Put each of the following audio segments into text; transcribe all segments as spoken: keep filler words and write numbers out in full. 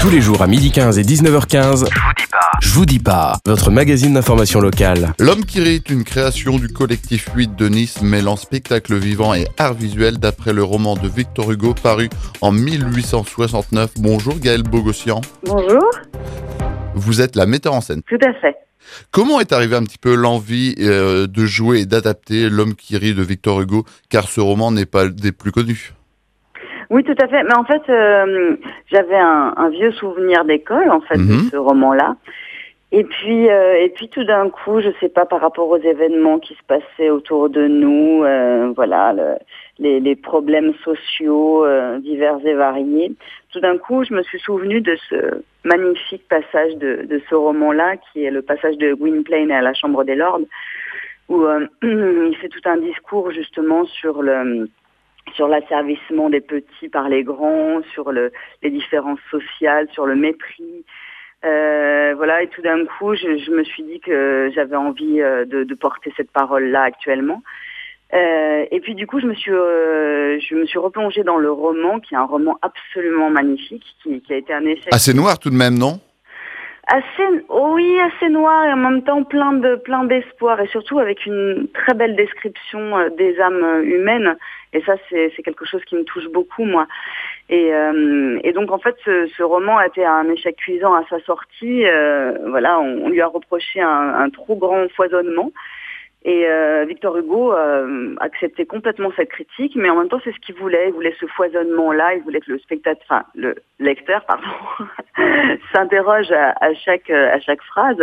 Tous les jours à midi quinze et dix-neuf heures quinze, je vous dis pas, je vous dis pas, votre magazine d'information locale. L'Homme qui rit est une création du collectif huit de Nice mêlant spectacle vivant et art visuel d'après le roman de Victor Hugo paru en mille huit cent soixante-neuf. Bonjour Gaëlle Bogossian. Bonjour. Vous êtes la metteur en scène. Tout à fait. Comment est arrivée un petit peu l'envie euh, de jouer et d'adapter L'Homme qui rit de Victor Hugo, car ce roman n'est pas des plus connus? Oui, tout à fait. Mais en fait, euh, j'avais un, un vieux souvenir d'école, en fait, Mm-hmm. de ce roman-là. Et puis, euh, et puis tout d'un coup, je sais pas, par rapport aux événements qui se passaient autour de nous, euh, voilà, le, les, les problèmes sociaux euh, divers et variés. Tout d'un coup, je me suis souvenue de ce magnifique passage de, de ce roman-là, qui est le passage de Gwynplaine à la Chambre des Lords, où euh, il fait tout un discours justement sur le sur l'asservissement des petits par les grands, sur le, les différences sociales, sur le mépris. Euh, voilà, et tout d'un coup, je, je me suis dit que j'avais envie euh, de, de porter cette parole-là actuellement. Euh, et puis du coup, je me suis, euh, je me suis replongée dans le roman, qui est un roman absolument magnifique, qui, qui a été un échec. Assez noir tout de même, non? Assez, oui, assez noir et en même temps plein de plein d'espoir et surtout avec une très belle description euh, des âmes humaines. Et ça, c'est, c'est quelque chose qui me touche beaucoup, moi. Et, euh, et donc, en fait, ce, ce roman a été un échec cuisant à sa sortie. Euh, voilà, on, on lui a reproché un, un trop grand foisonnement. Et euh, Victor Hugo euh, acceptait complètement cette critique, mais en même temps, c'est ce qu'il voulait. Il voulait ce foisonnement-là. Il voulait que le spectateur, enfin, le lecteur, pardon, s'interroge à, à chaque à chaque phrase.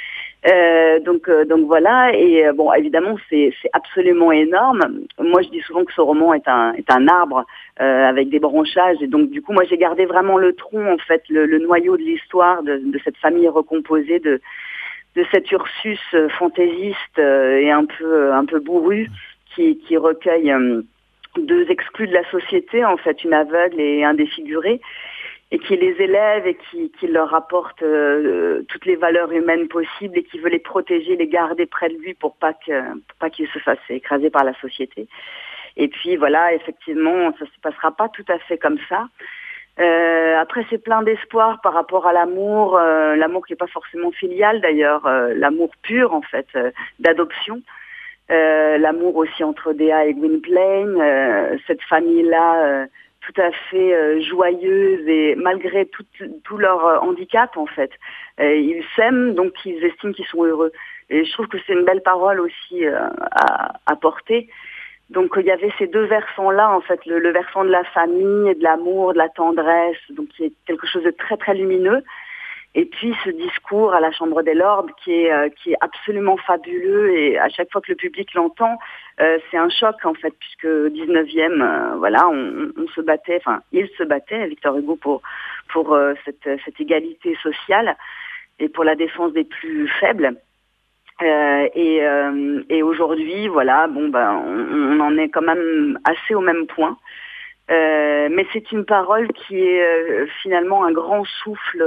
Euh, donc, euh, donc voilà. Et euh, bon, évidemment, c'est, c'est absolument énorme. Moi, je dis souvent que ce roman est un est un arbre euh, avec des branchages. Et donc, du coup, moi, j'ai gardé vraiment le tronc, en fait, le, le noyau de l'histoire de, de cette famille recomposée de de cet Ursus euh, fantaisiste euh, et un peu un peu bourru qui qui recueille euh, deux exclus de la société, en fait, une aveugle et un défiguré, et qui les élève et qui, qui leur apporte euh, toutes les valeurs humaines possibles et qui veut les protéger, les garder près de lui pour pas que pour pas qu'ils se fassent écraser par la société. Et puis voilà, effectivement, ça se passera pas tout à fait comme ça. Euh, après, c'est plein d'espoir par rapport à l'amour, euh, l'amour qui est pas forcément filial d'ailleurs, euh, l'amour pur en fait, euh, d'adoption. Euh, l'amour aussi entre Dea et Gwynplaine, euh, cette famille-là euh, tout à fait euh, joyeuse et malgré tout, tout leur euh, handicap en fait. Euh, ils s'aiment, donc ils estiment qu'ils sont heureux. Et je trouve que c'est une belle parole aussi euh, à, à porter. Donc il y avait ces deux versants-là, en fait, le, le versant de la famille, de l'amour, de la tendresse, donc qui est quelque chose de très très lumineux. Et puis ce discours à la Chambre des Lords qui est euh, qui est absolument fabuleux et à chaque fois que le public l'entend, euh, c'est un choc en fait, puisque au dix-neuvième, euh, voilà, on, on se battait, enfin il se battait, Victor Hugo, pour pour euh, cette cette égalité sociale et pour la défense des plus faibles. Euh, et, euh, et aujourd'hui, voilà, bon ben, on, on en est quand même assez au même point. Euh, mais c'est une parole qui est euh, finalement un grand souffle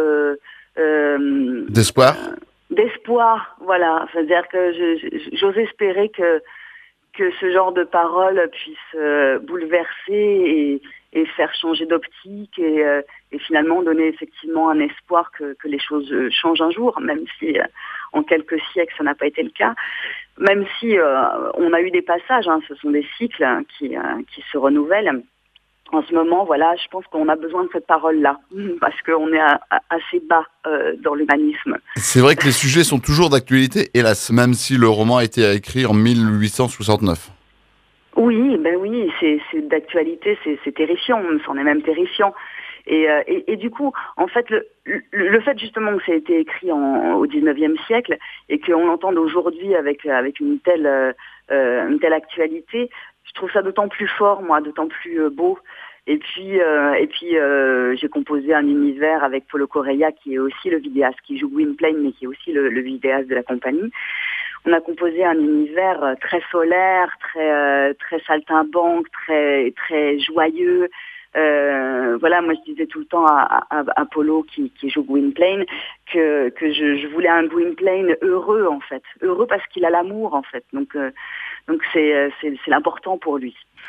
euh, D'espoir? euh, d'espoir, voilà. C'est-à-dire que je, je, j'ose espérer que que ce genre de parole puisse euh, bouleverser et, et faire changer d'optique et, euh, et finalement donner effectivement un espoir que, que les choses changent un jour, même si euh, en quelques siècles ça n'a pas été le cas, même si euh, on a eu des passages, hein, ce sont des cycles hein, qui, euh, qui se renouvellent. En ce moment, voilà, je pense qu'on a besoin de cette parole-là, parce qu'on est à, à, assez bas euh, dans l'humanisme. C'est vrai que les sujets sont toujours d'actualité, hélas, même si le roman a été écrit en mille huit cent soixante-neuf. Oui, ben oui, c'est, c'est d'actualité, c'est, c'est terrifiant, c'en est même terrifiant. Et, euh, et, et du coup, en fait, le, le, le fait justement que ça a été écrit en, au dix-neuvième siècle et qu'on l'entende aujourd'hui avec, avec une telle, euh, une telle actualité, je trouve ça d'autant plus fort, moi, d'autant plus euh, beau. Et puis, euh, et puis euh, j'ai composé un univers avec Paulo Correia, qui est aussi le vidéaste, qui joue Gwynplaine, mais qui est aussi le, le vidéaste de la compagnie. On a composé un univers très solaire, très, euh, très saltimbanque, très, très joyeux. Euh, voilà, moi je disais tout le temps à, à, à Paulo qui, qui joue Gwynplaine que, que je, je voulais un Gwynplaine heureux en fait, heureux parce qu'il a l'amour en fait. Donc, euh, donc c'est, c'est, c'est l'important pour lui.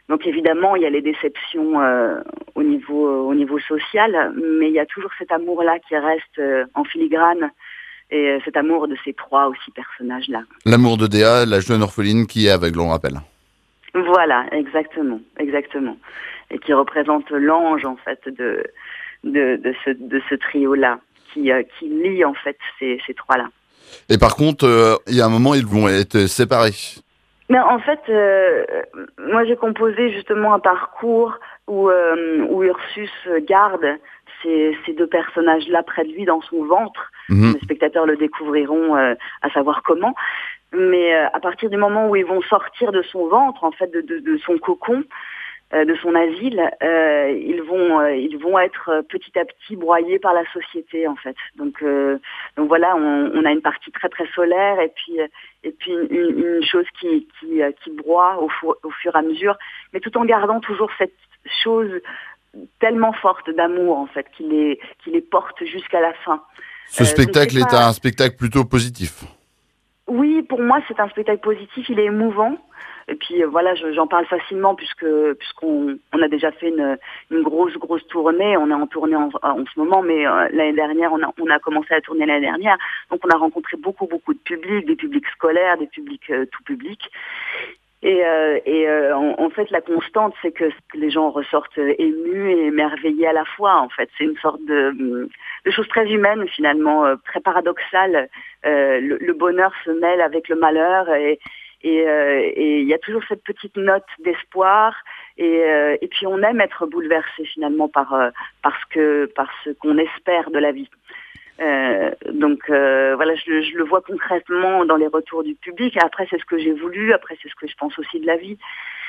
Donc évidemment, il y a les déceptions euh, au niveau au niveau social, mais il y a toujours cet amour-là qui reste euh, en filigrane, et euh, cet amour de ces trois ou six personnages-là. L'amour de Déa, la jeune orpheline qui est aveugle, on rappelle. Voilà, exactement, exactement, et qui représente l'ange en fait de de, de ce de ce trio-là, qui euh, qui lie en fait ces ces trois-là. Et par contre, euh, il y a un moment, ils vont être séparés. Mais en fait, euh, moi j'ai composé justement un parcours où, euh, où Ursus garde ces, ces deux personnages-là près de lui dans son ventre. Mmh. Les spectateurs le découvriront euh, à savoir comment. Mais euh, à partir du moment où ils vont sortir de son ventre, en fait, de, de, de son cocon, euh, de son asile, euh, ils vont euh, ils vont être petit à petit broyés par la société, en fait. Donc euh, donc voilà, on, on a une partie très très solaire et puis et puis une, une chose qui qui qui broie au, fur, au fur et à mesure, mais tout en gardant toujours cette chose tellement forte d'amour, en fait, qui les qui les porte jusqu'à la fin. Ce euh, spectacle est, pas... est un spectacle plutôt positif. Oui, pour moi, c'est un spectacle positif. Il est émouvant. Et puis voilà, je, j'en parle facilement puisque puisqu'on on a déjà fait une, une grosse grosse tournée. On est en tournée en, en ce moment, mais euh, l'année dernière, on a on a commencé à tourner l'année dernière. Donc on a rencontré beaucoup beaucoup de publics, des publics scolaires, des publics euh, tout publics. Et, euh, et euh, en, en fait, la constante, c'est que les gens ressortent émus et émerveillés à la fois. En fait, c'est une sorte de, de chose très humaine finalement, euh, très paradoxale. Euh, le, le bonheur se mêle avec le malheur et Et euh, et il y a toujours cette petite note d'espoir et, euh, et puis on aime être bouleversé finalement par euh, parce que par ce qu'on espère de la vie. Euh, donc euh, voilà, je, je le vois concrètement dans les retours du public. Après, c'est ce que j'ai voulu. Après, c'est ce que je pense aussi de la vie.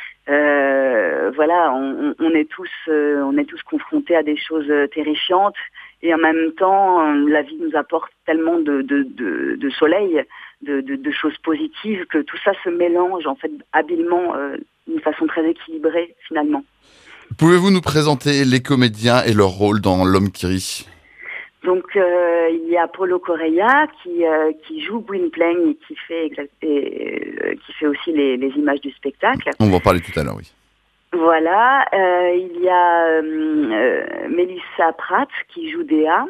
Euh, voilà, on, on est tous, euh, on est tous confrontés à des choses terrifiantes et en même temps, la vie nous apporte tellement de, de, de, de soleil, de, de, de choses positives que tout ça se mélange en fait habilement, euh, d'une façon très équilibrée finalement. Pouvez-vous nous présenter les comédiens et leur rôle dans L'Homme qui rit ? Donc euh, il y a Paulo Correia qui euh, qui joue Gwynplaine et qui fait exact, et, euh, qui fait aussi les, les images du spectacle. On va en parler tout à l'heure, oui. Voilà, euh, il y a euh, Mélissa Pratt qui joue Déa,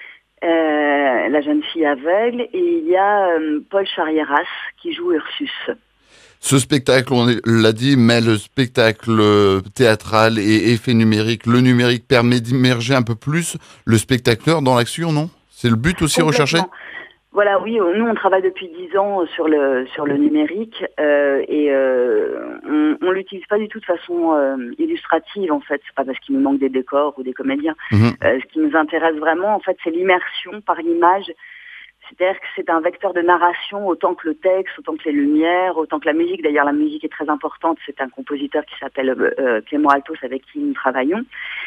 euh, la jeune fille aveugle, et il y a euh, Paul Charrieras qui joue Ursus. Ce spectacle, on l'a dit, mêle spectacle théâtral et effet numérique. Le numérique permet d'immerger un peu plus le spectateur dans l'action, non ? C'est le but aussi recherché ? Voilà, oui, nous on travaille depuis dix ans sur le sur le numérique euh, et euh, on, on l'utilise pas du tout de façon euh, illustrative en fait. C'est pas parce qu'il nous manque des décors ou des comédiens. Mmh. Euh, ce qui nous intéresse vraiment en fait, c'est l'immersion par l'image. C'est-à-dire que c'est un vecteur de narration autant que le texte, autant que les lumières, autant que la musique. D'ailleurs, la musique est très importante. C'est un compositeur qui s'appelle euh, Clément Altos avec qui nous travaillons.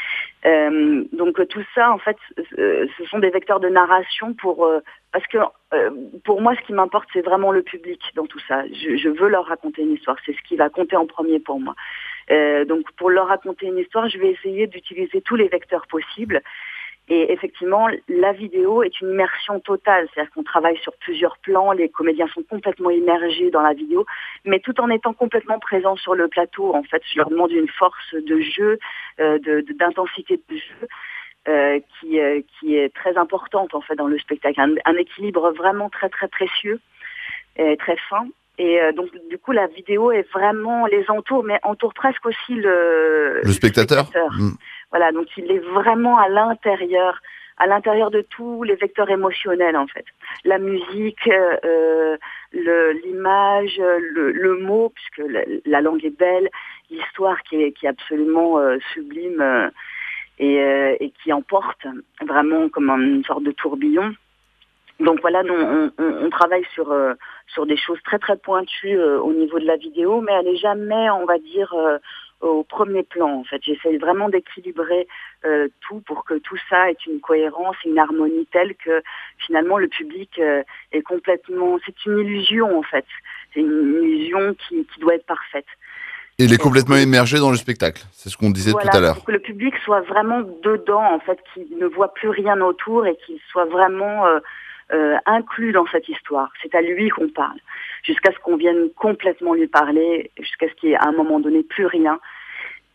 Euh, donc tout ça, en fait, euh, ce sont des vecteurs de narration pour euh, parce que euh, pour moi, ce qui m'importe, c'est vraiment le public dans tout ça. Je, je veux leur raconter une histoire. C'est ce qui va compter en premier pour moi. Euh, donc pour leur raconter une histoire, je vais essayer d'utiliser tous les vecteurs possibles. Et effectivement, la vidéo est une immersion totale, c'est-à-dire qu'on travaille sur plusieurs plans, les comédiens sont complètement immergés dans la vidéo, mais tout en étant complètement présents sur le plateau. En fait, je leur demande une force de jeu, euh, de, de, d'intensité de jeu, euh, qui, euh, qui est très importante en fait dans le spectacle, un, un équilibre vraiment très très précieux, et très fin. Et euh, donc du coup, la vidéo est vraiment les entoure, mais entoure presque aussi le, le spectateur. Le spectateur. Mmh. Voilà, donc il est vraiment à l'intérieur, à l'intérieur de tous les vecteurs émotionnels en fait. La musique, euh, le, l'image, le, le mot, puisque la, la langue est belle, l'histoire qui est, qui est absolument euh, sublime euh, et, euh, et qui emporte vraiment comme une sorte de tourbillon. Donc voilà, nous, on, on, on travaille sur euh, sur des choses très très pointues euh, au niveau de la vidéo, mais elle n'est jamais, on va dire, euh, au premier plan. En fait, j'essaie vraiment d'équilibrer euh, tout pour que tout ça ait une cohérence, une harmonie telle que finalement le public euh, est complètement. C'est une illusion en fait. C'est une illusion qui, qui doit être parfaite. Et il est complètement immergé dans le spectacle. C'est ce qu'on disait voilà, tout à l'heure. Pour que le public soit vraiment dedans, en fait, qu'il ne voit plus rien autour et qu'il soit vraiment euh, euh, inclus dans cette histoire. C'est à lui qu'on parle, jusqu'à ce qu'on vienne complètement lui parler, jusqu'à ce qu'il y ait à un moment donné plus rien.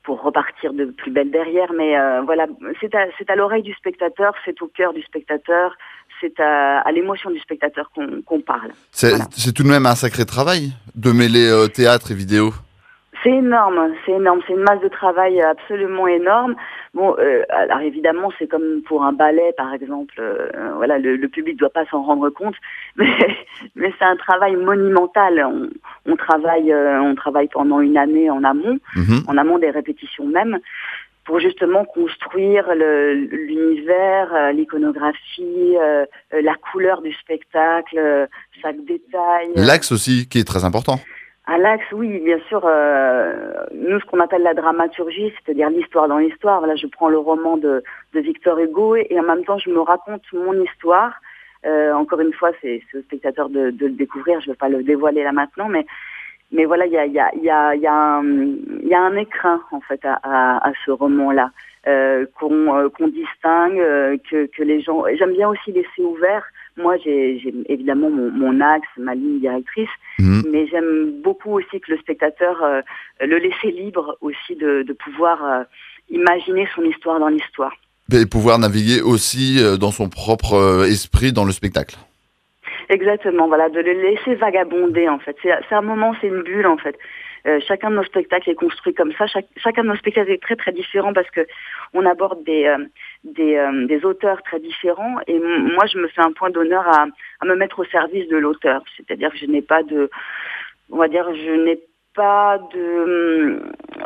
pour repartir de plus belle derrière. Mais euh, voilà, c'est à, c'est à l'oreille du spectateur, c'est au cœur du spectateur, c'est à, à l'émotion du spectateur qu'on, qu'on parle. C'est, Voilà. c'est tout de même un sacré travail de mêler euh, théâtre et vidéo. C'est énorme, c'est énorme, c'est une masse de travail absolument énorme. Bon, euh, alors évidemment, c'est comme pour un ballet, par exemple. Euh, voilà, le, le public doit pas s'en rendre compte, mais, mais c'est un travail monumental. On, on travaille, euh, on travaille pendant une année en amont, Mmh. en amont des répétitions même, pour justement construire le, l'univers, euh, l'iconographie, euh, la couleur du spectacle, euh, chaque détail. L'axe aussi, qui est très important. À l'axe, oui, bien sûr. Euh, nous, ce qu'on appelle la dramaturgie, c'est-à-dire l'histoire dans l'histoire. Là, je prends le roman de, de Victor Hugo et, et en même temps, je me raconte mon histoire. Euh, encore une fois, c'est, c'est au spectateur de, de le découvrir. Je ne vais pas le dévoiler là maintenant, mais mais voilà, il y a il y a il y a il y a un il y a un écrin en fait à à, à ce roman-là euh, qu'on euh, qu'on distingue, euh, que que les gens. J'aime bien aussi laisser ouvert. Moi, j'ai, j'ai évidemment mon, mon axe, ma ligne directrice, Mmh. mais j'aime beaucoup aussi que le spectateur euh, le laisser libre aussi de, de pouvoir euh, imaginer son histoire dans l'histoire. Et pouvoir naviguer aussi euh, dans son propre euh, esprit dans le spectacle. Exactement, voilà, de le laisser vagabonder en fait. C'est, c'est un moment, c'est une bulle en fait. Euh, chacun de nos spectacles est construit comme ça. Chaque, chacun de nos spectacles est très très différent parce que on aborde des euh, des, euh, des auteurs très différents. Et m- moi, je me fais un point d'honneur à, à me mettre au service de l'auteur. C'est-à-dire que je n'ai pas de, on va dire, je n'ai pas de,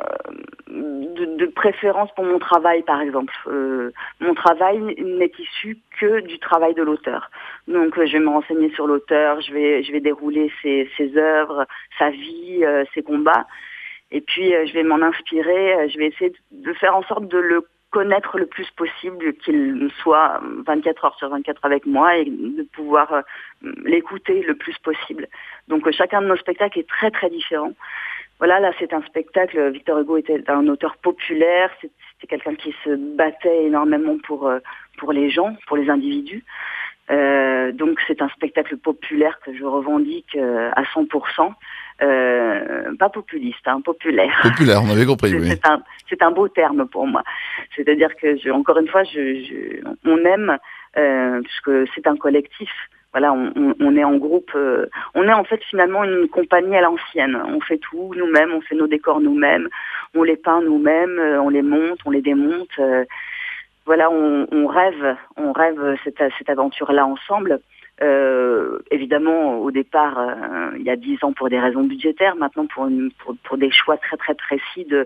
de, de préférence pour mon travail, par exemple. Euh, mon travail n'est issu que du travail de l'auteur. Donc, euh, je vais me renseigner sur l'auteur, je vais, je vais dérouler ses, ses œuvres, sa vie, euh, ses combats. Et puis, euh, je vais m'en inspirer, euh, je vais essayer de, de faire en sorte de le connaître le plus possible, qu'il soit vingt-quatre heures sur vingt-quatre avec moi et de pouvoir euh, l'écouter le plus possible. Donc euh, chacun de nos spectacles est très très différent. Voilà, là c'est un spectacle, Victor Hugo était un auteur populaire, c'était quelqu'un qui se battait énormément pour, euh, pour les gens, pour les individus. Euh, donc c'est un spectacle populaire que je revendique euh, à cent pour cent. Euh, pas populiste, hein, populaire. Populaire, on avait compris, c'est, oui. c'est, un, c'est un beau terme pour moi. C'est-à-dire que, je, encore une fois, je, je, on aime, euh, puisque c'est un collectif. Voilà, on, on, on est en groupe. Euh, on est en fait finalement une compagnie à l'ancienne. On fait tout nous-mêmes, on fait nos décors nous-mêmes, on les peint nous-mêmes, euh, on les monte, on les démonte. Euh, voilà, on, on rêve, on rêve cette, cette aventure-là ensemble. Euh, évidemment, au départ, euh, il y a dix ans pour des raisons budgétaires, maintenant pour, une, pour, pour des choix très très précis de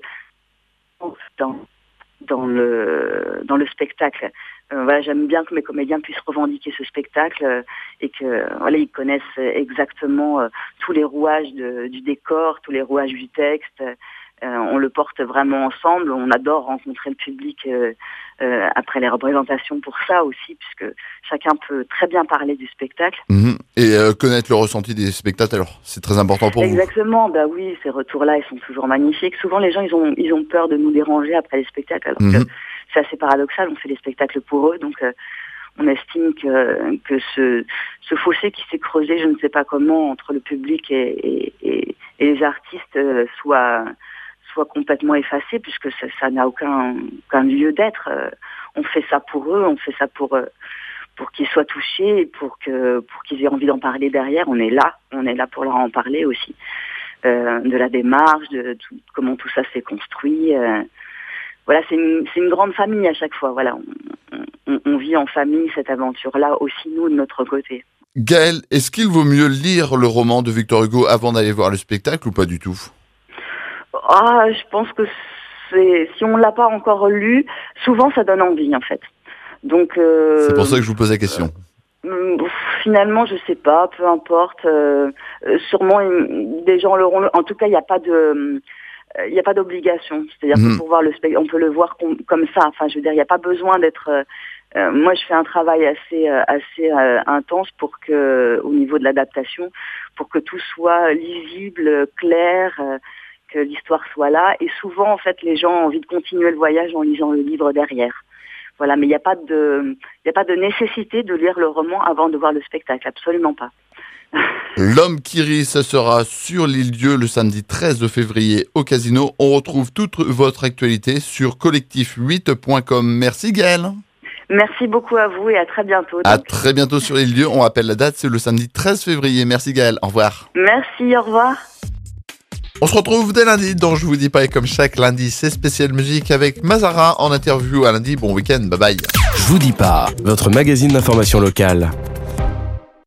dans, dans le dans le spectacle. Euh, voilà, j'aime bien que mes comédiens puissent revendiquer ce spectacle euh, et que voilà, ils connaissent exactement euh, tous les rouages de, du décor, tous les rouages du texte. Euh, on le porte vraiment ensemble. On adore rencontrer le public euh, euh, après les représentations pour ça aussi, puisque chacun peut très bien parler du spectacle. Mmh. Et euh, connaître le ressenti des spectateurs, c'est très important pour Exactement, vous. Bah oui, ces retours-là, ils sont toujours magnifiques. Souvent, les gens, ils ont, ils ont peur de nous déranger après les spectacles, alors mmh. que c'est assez paradoxal. On fait les spectacles pour eux, donc euh, on estime que que ce ce fossé qui s'est creusé, je ne sais pas comment, entre le public et et, et, et les artistes euh, soit soit complètement effacé, puisque ça, ça n'a aucun, aucun lieu d'être. Euh, on fait ça pour eux, on fait ça pour, euh, pour qu'ils soient touchés, et pour, que, pour qu'ils aient envie d'en parler derrière. On est là, on est là pour leur en parler aussi. Euh, de la démarche, de tout, comment tout ça s'est construit. Euh, voilà, c'est une, c'est une grande famille à chaque fois. Voilà, on, on, on vit en famille cette aventure-là, aussi nous de notre côté. Gaëlle, est-ce qu'il vaut mieux lire le roman de Victor Hugo avant d'aller voir le spectacle ou pas du tout ? Ah, je pense que c'est, si on l'a pas encore lu, souvent ça donne envie en fait. Donc euh, c'est pour ça que je vous pose la question. Euh, finalement, je sais pas, peu importe. Euh, sûrement des gens l'auront. En tout cas, il n'y a pas de, il n'y a pas d'obligation. C'est-à-dire mmh. que pour voir le spectacle, on peut le voir com- comme ça. Enfin, je veux dire, il n'y a pas besoin d'être. Euh, moi, je fais un travail assez, assez euh, intense pour que, au niveau de l'adaptation, pour que tout soit lisible, clair. Euh, que l'histoire soit là, et souvent en fait les gens ont envie de continuer le voyage en lisant le livre derrière. Voilà, mais il n'y a pas de, il n'y a pas de nécessité de lire le roman avant de voir le spectacle, absolument pas. L'homme qui rit, ça sera sur l'île-dieu le samedi treize février au casino. On retrouve toute votre actualité sur collectif huit point com. Merci Gaëlle. Merci beaucoup à vous et à très bientôt. Donc. À très bientôt sur l'île-dieu. On rappelle la date, c'est le samedi treize février. Merci Gaëlle. Au revoir. Merci, au revoir. On se retrouve dès lundi dans Je vous dis pas, et comme chaque lundi, c'est spécial musique avec Mazara en interview. À lundi, bon week-end, bye bye. Je vous dis pas, votre magazine d'information locale.